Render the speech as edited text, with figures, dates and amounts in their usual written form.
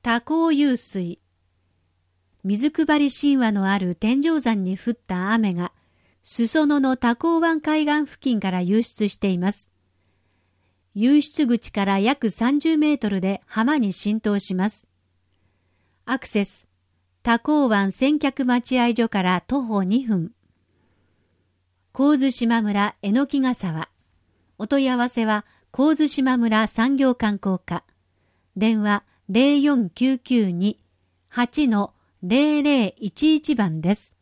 多孔湧水。水配り神話のある天上山に降った雨が、裾野の多孔湾海岸付近から湧出しています。湧出口から約30メートルで浜に浸透します。アクセス、多孔湾船客待合所から徒歩2分。神津島村榎木ヶ沢。お問い合わせは神津島村産業観光課。電話04-992-8-0011番です。